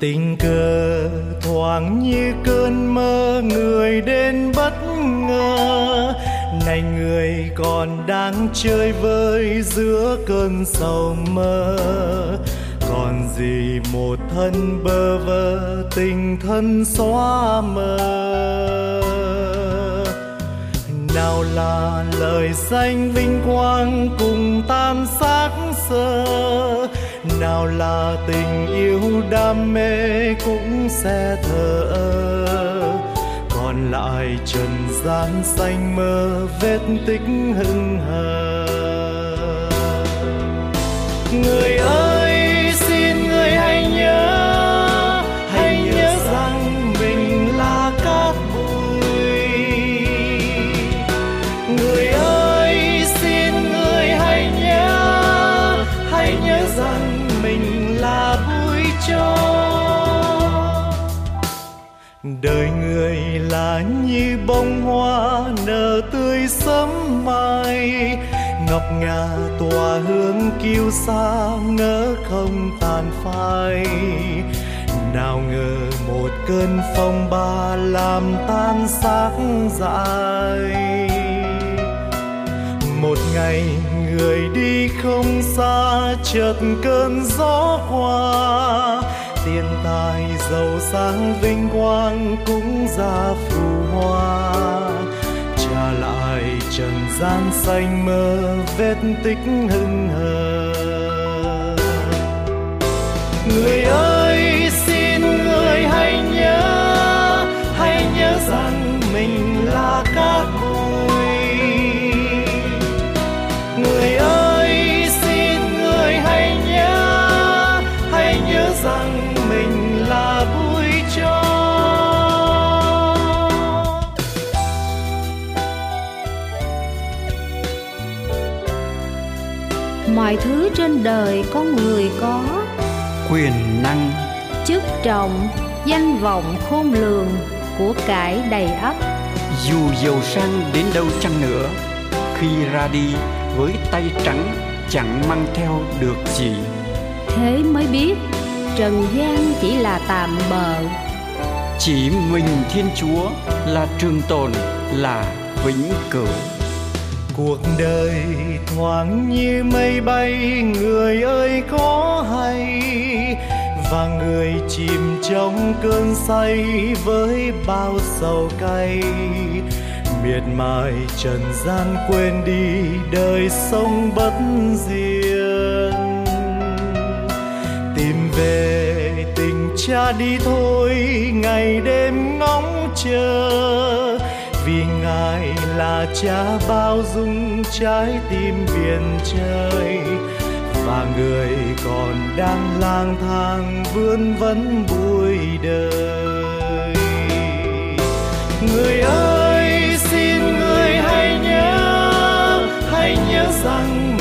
Tình cờ thoáng như cơn mơ, người đến bất ngờ. Này người còn đang chơi vơi giữa cơn sầu mơ. Còn gì một thân bơ vơ, tình thân xóa mờ. Nào là lời danh vinh quang cùng tan xác xơ, nào là tình yêu đam mê cũng sẽ thờ ơ. Còn lại trần gian xanh mơ, vết tích hững hờ. Người ơi xin người hãy nhớ rằng mình là cát bụi. Người ơi xin người hãy nhớ rằng mình là bụi tro. Đời người là như bông hoa nở tươi sớm mai, ngọc ngà tỏa hương kiêu sa ngỡ không tàn phai. Nào ngờ một cơn phong ba làm tan xác dại. Một ngày người đi không xa, chợt cơn gió qua. Tiền tài giàu sang vinh quang cũng ra phù hoa. Trả lại trần gian xanh mơ, vết tích hững hờ. Người ơi xin người hãy nhớ rằng mình là cát bụi. Người ơi xin người hãy nhớ rằng mình là bụi tro. Mọi thứ trên đời con người có, quyền năng, chức trọng, danh vọng khôn lường, của cải đầy ắp. dù giàu sang đến đâu chăng nữa, khi ra đi với tay trắng chẳng mang theo được gì. Thế mới biết trần gian chỉ là tạm bợ, Chỉ mình Thiên Chúa là trường tồn, là vĩnh cửu. Cuộc đời thoáng như mây bay, người ơi có hay. Và người chìm trong cơn say với bao sầu cay. Miệt mài trần gian quên đi đời sống bất diên. Tìm về tình cha đi thôi, ngày đêm ngóng chờ. Vì Ngài là cha bao dung trái tim biển trời. Và người còn đang lang thang vươn vấn bụi đời. Người ơi xin người hãy nhớ rằng